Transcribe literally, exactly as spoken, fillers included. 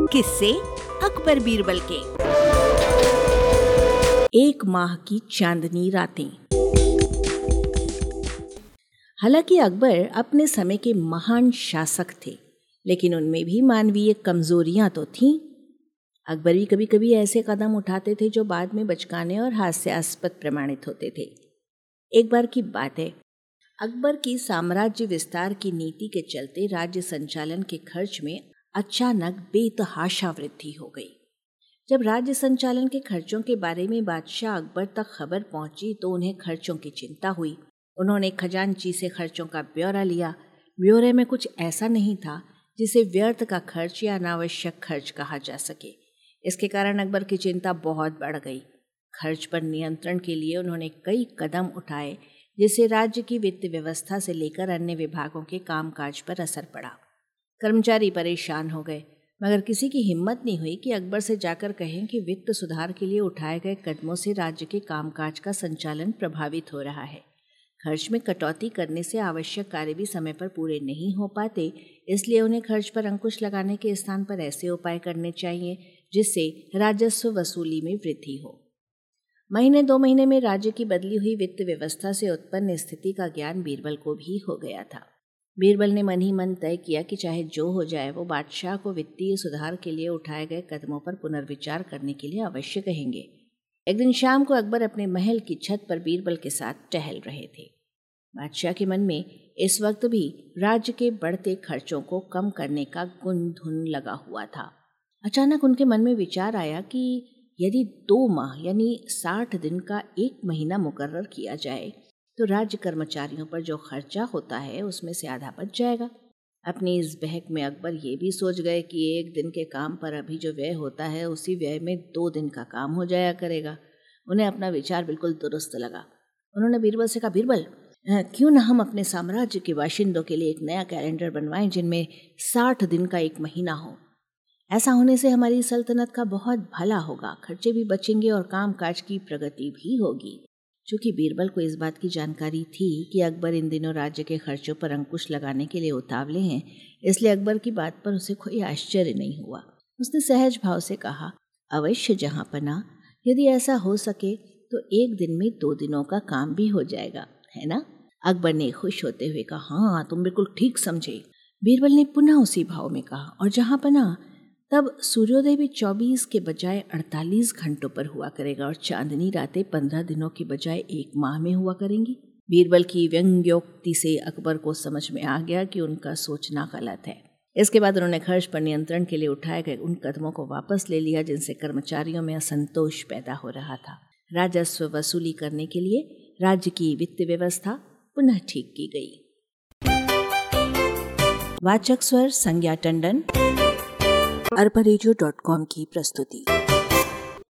किस्से अकबर बीरबल के। एक माह की चांदनी रातें। हालांकि अकबर अपने समय के महान शासक थे, लेकिन उनमें भी मानवीय कमजोरियां तो थीं। अकबर भी कभी कभी ऐसे कदम उठाते थे जो बाद में बचकाने और हास्यास्पद प्रमाणित होते थे। एक बार की बात है, अकबर की साम्राज्य विस्तार की नीति के चलते राज्य संचालन के खर्च में अचानक बेतहाशा वृद्धि हो गई। जब राज्य संचालन के खर्चों के बारे में बादशाह अकबर तक खबर पहुंची तो उन्हें खर्चों की चिंता हुई। उन्होंने खजांची से खर्चों का ब्यौरा लिया। ब्यौरे में कुछ ऐसा नहीं था जिसे व्यर्थ का खर्च या अनावश्यक खर्च कहा जा सके। इसके कारण अकबर की चिंता बहुत बढ़ गई। खर्च पर नियंत्रण के लिए उन्होंने कई कदम उठाए, जिससे राज्य की वित्त व्यवस्था से लेकर अन्य विभागों के कामकाज पर असर पड़ा। कर्मचारी परेशान हो गए, मगर किसी की हिम्मत नहीं हुई कि अकबर से जाकर कहें कि वित्त सुधार के लिए उठाए गए कदमों से राज्य के कामकाज का संचालन प्रभावित हो रहा है। खर्च में कटौती करने से आवश्यक कार्य भी समय पर पूरे नहीं हो पाते, इसलिए उन्हें खर्च पर अंकुश लगाने के स्थान पर ऐसे उपाय करने चाहिए जिससे राजस्व वसूली में वृद्धि हो। महीने दो महीने में राज्य की बदली हुई वित्त व्यवस्था से उत्पन्न स्थिति का ज्ञान बीरबल को भी हो गया था। बीरबल ने मन ही मन तय किया कि चाहे जो हो जाए, वो बादशाह को वित्तीय सुधार के लिए उठाए गए कदमों पर पुनर्विचार करने के लिए अवश्य कहेंगे। एक दिन शाम को अकबर अपने महल की छत पर बीरबल के साथ टहल रहे थे। बादशाह के मन में इस वक्त भी राज्य के बढ़ते खर्चों को कम करने का गुन धुन लगा हुआ था। अचानक उनके मन में विचार आया कि यदि दो माह यानी साठ दिन का एक महीना मुकर्रर किया जाए तो राज्य कर्मचारियों पर जो खर्चा होता है उसमें से आधा बच जाएगा। अपनी इस बहक में अकबर ये भी सोच गए कि एक दिन के काम पर अभी जो व्यय होता है उसी व्यय में दो दिन का काम हो जाया करेगा। उन्हें अपना विचार बिल्कुल दुरुस्त लगा। उन्होंने बीरबल से कहा, बीरबल, क्यों ना हम अपने साम्राज्य के बाशिंदों के लिए एक नया कैलेंडर बनवाएं जिनमें साठ दिन का एक महीना हो। ऐसा होने से हमारी सल्तनत का बहुत भला होगा, खर्चे भी बचेंगे और कामकाज की प्रगति भी होगी। चूंकि बीरबल को इस बात की जानकारी थी कि अकबर इन दिनों राज्य के खर्चों पर अंकुश लगाने के लिए उतावले हैं, इसलिए अकबर की बात पर उसे कोई आश्चर्य नहीं हुआ। उसने सहज भाव से कहा, अवश्य जहांपना, यदि ऐसा हो सके तो एक दिन में दो दिनों का काम भी हो जाएगा, है ना? अकबर ने खुश होते हुए कहा, हाँ, तुम बिल्कुल ठीक समझे। बीरबल ने पुनः उसी भाव में कहा, और जहांपना, तब सूर्योदय भी चौबीस के बजाय अड़तालीस घंटों पर हुआ करेगा और चांदनी रातें पंद्रह दिनों के बजाय एक माह में हुआ करेंगी। बीरबल की व्यंग्योक्ति से अकबर को समझ में आ गया कि उनका सोचना गलत है। इसके बाद उन्होंने खर्च पर नियंत्रण के लिए उठाए गए उन कदमों को वापस ले लिया जिनसे कर्मचारियों में असंतोष पैदा हो रहा था। राजस्व वसूली करने के लिए राज्य की वित्त व्यवस्था पुनः ठीक की गई। वाचक स्वर संज्ञा टंडन, अरबा रेडियो डॉट कॉम की प्रस्तुति।